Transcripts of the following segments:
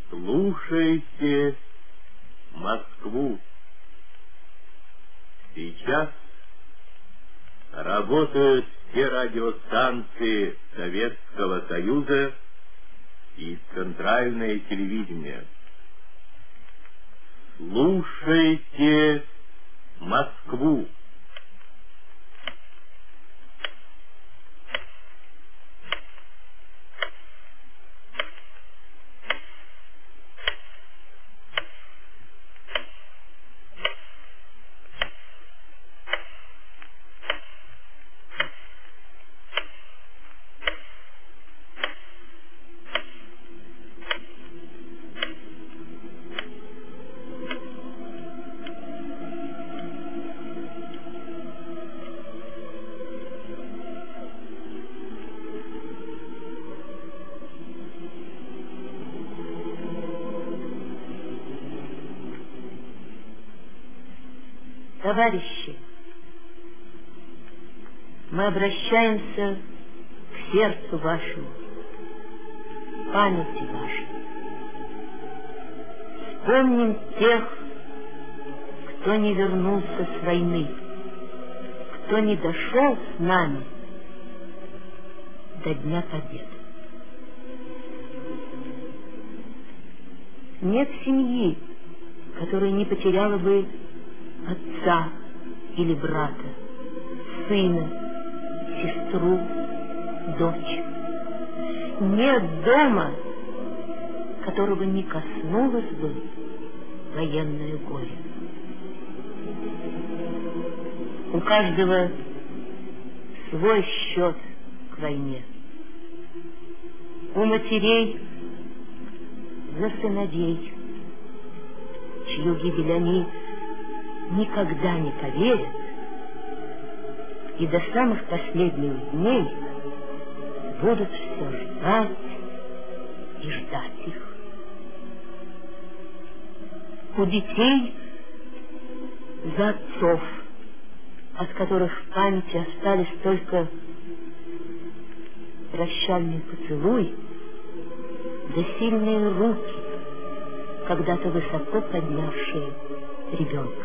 Слушайте Москву. Сейчас работают все радиостанции Советского Союза и Центральное телевидение. Слушайте Москву. Товарищи, мы обращаемся к сердцу вашему, памяти вашей. Вспомним тех, кто не вернулся с войны, кто не дошел с нами до Дня Победы. Нет семьи, которая не потеряла бы отца или брата, сына, сестру, дочь. Нет дома, которого не коснулось бы военное горе. У каждого свой счет к войне. У матерей за сыновей, чью гибель они никогда не поверят и до самых последних дней будут все ждать и ждать их. У детей за отцов, от которых в памяти остались только прощальный поцелуй да сильные руки, когда-то высоко поднявшие ребенка.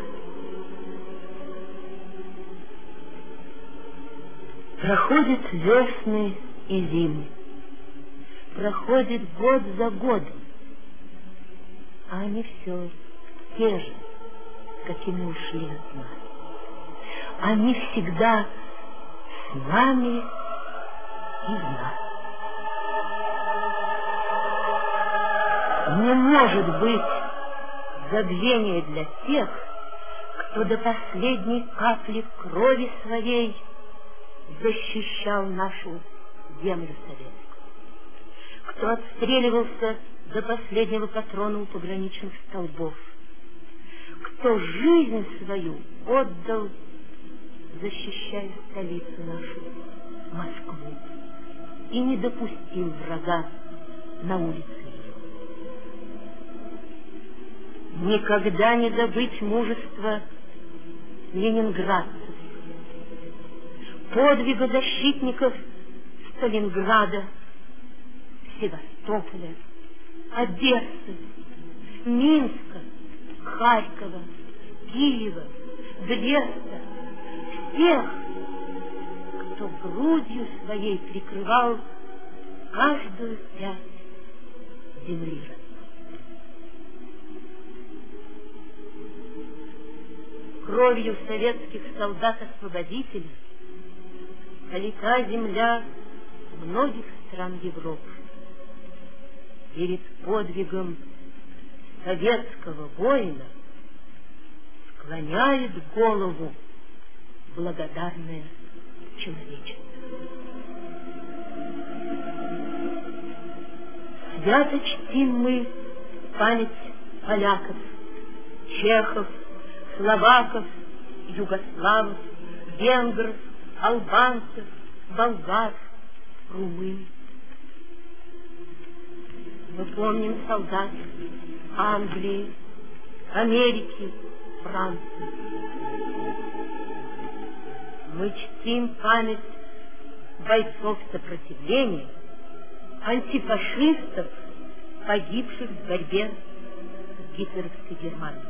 Проходят весны и зимы, проходит год за годом, а они все те же, какими ушли от нас. Они всегда с нами и в нас. Не может быть забвения для тех, кто до последней капли крови своей защищал нашу землю советскую, кто отстреливался до последнего патрона у пограничных столбов, кто жизнь свою отдал, защищая столицу нашу, Москву, и не допустил врага на улице ее. Никогда не забыть мужество ленинградцев, подвига защитников Сталинграда, Севастополя, Одессы, Минска, Харькова, Киева, Бреста, всех, кто грудью своей прикрывал каждую пять земли. Кровью советских солдат-освободителей залита земля многих стран Европы. Перед подвигом советского воина склоняет голову благодарное человечество. Свято чтим мы память поляков, чехов, словаков, югославов, венгров, албанцев, болгар, румын. Мы помним солдат Англии, Америки, Франции. Мы чтим память бойцов сопротивления, антифашистов, погибших в борьбе с гитлеровской Германией.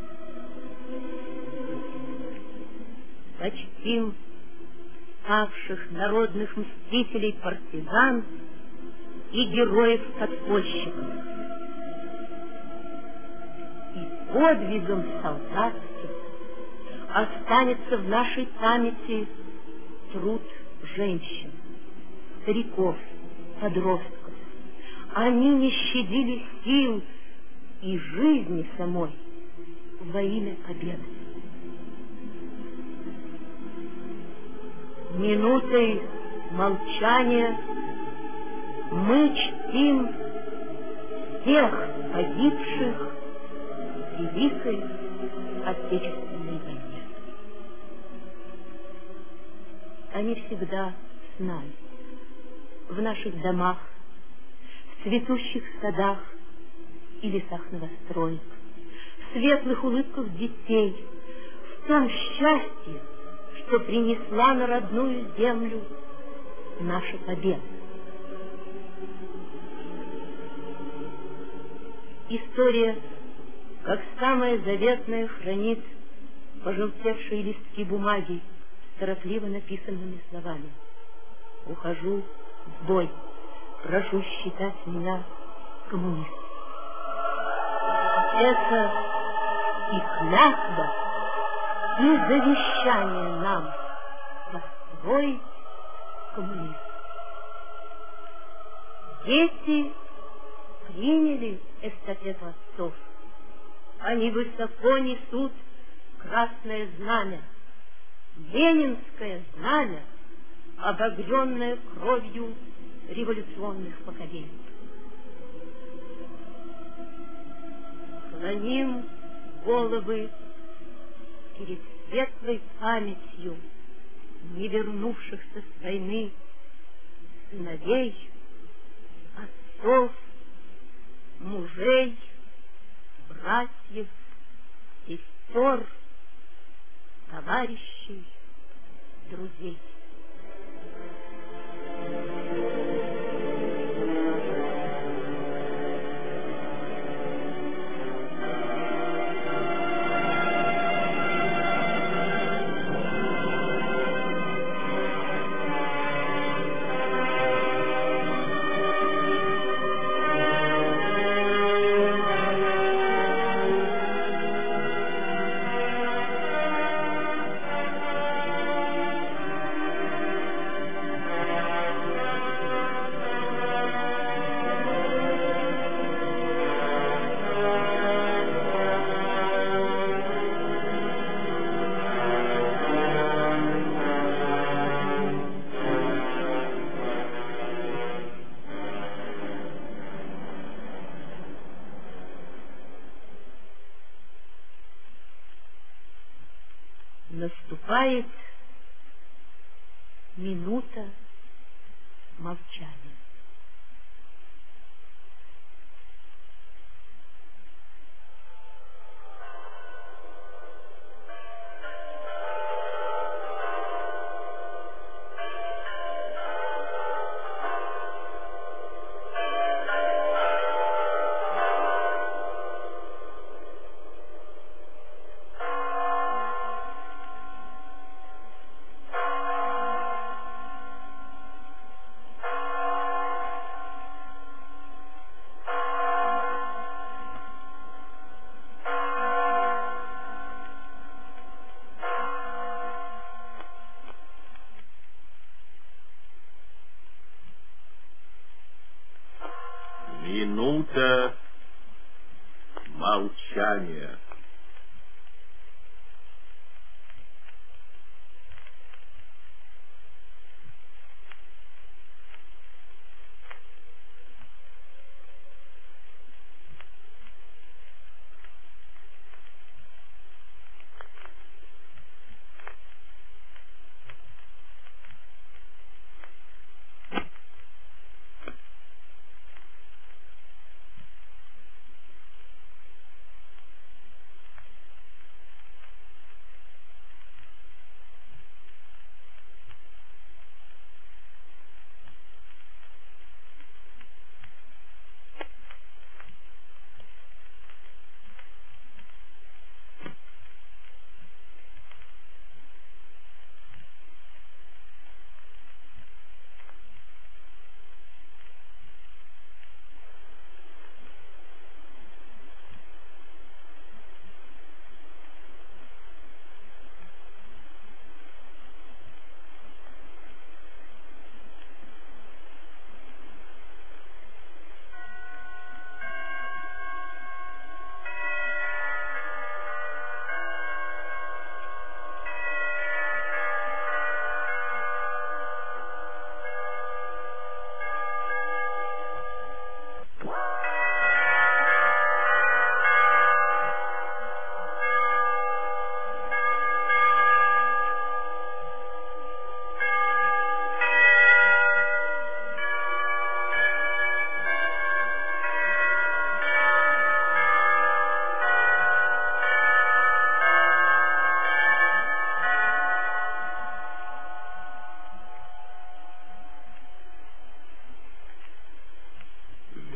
Почтим павших народных мстителей партизан и героев-подпольщиков. И подвигом солдатским останется в нашей памяти труд женщин, стариков, подростков. Они не щадили сил и жизни самой во имя победы. Минутой молчания мы чтим всех погибших в Великой Отечественной войне. Они всегда с нами, в наших домах, в цветущих садах и лесах новостроек, в светлых улыбках детей, в том счастье, что принесла на родную землю наша победа. История, как самое заветное, хранит пожелтевшие листки бумаги с торопливо написанными словами. Ухожу в бой, прошу считать меня коммунистом. Это и клятва, и завещание нам построить коммунизм. Дети приняли эстафету отцов. Они высоко несут красное знамя, ленинское знамя, обогренное кровью революционных поколений. Склоним головы перед светлой памятью не вернувшихся с войны сыновей, отцов, мужей, братьев, сестер, товарищей, друзей. Наступает минута молчания. Минута молчания.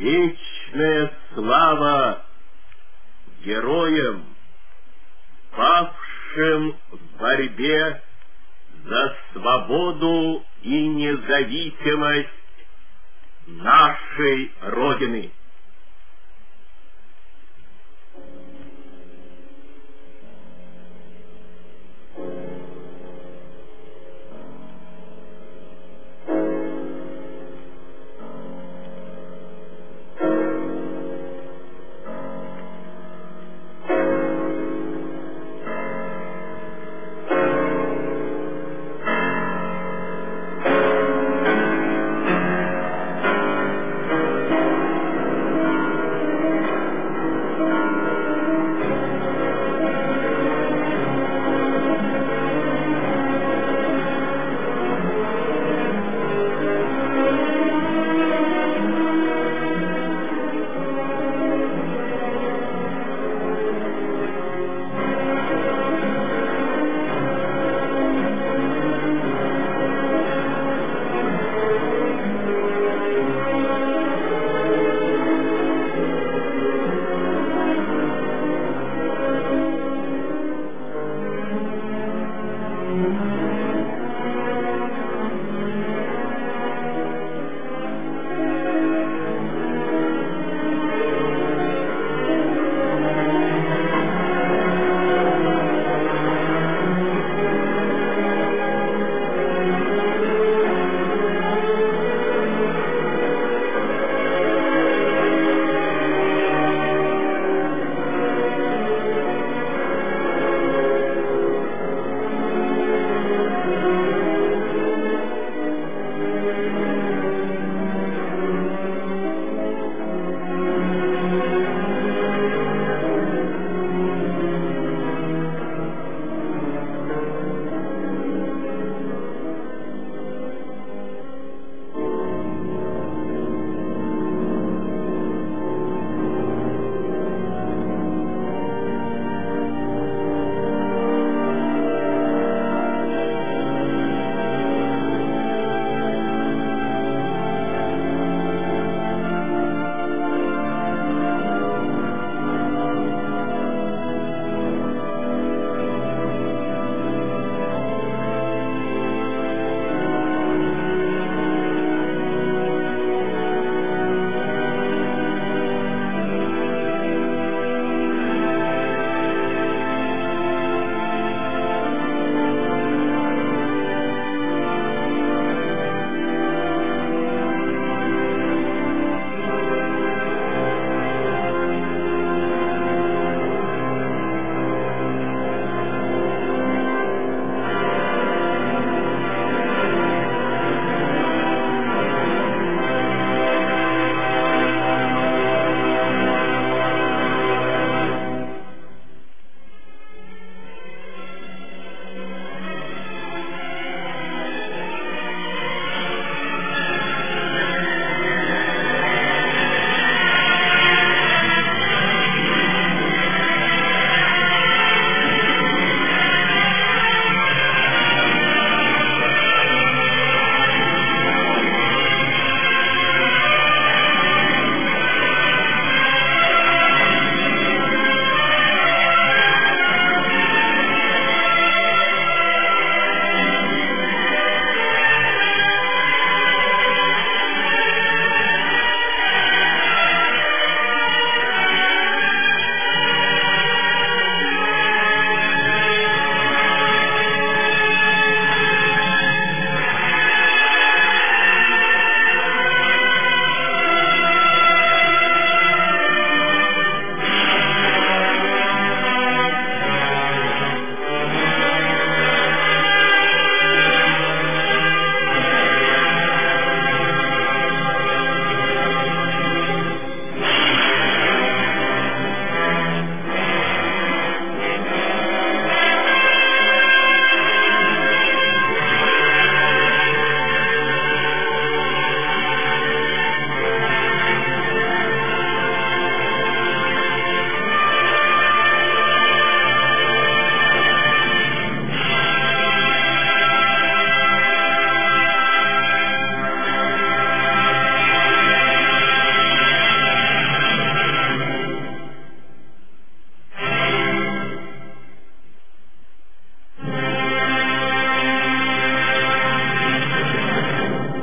Вечная слава героям, павшим в борьбе за свободу и независимость нашей Родины.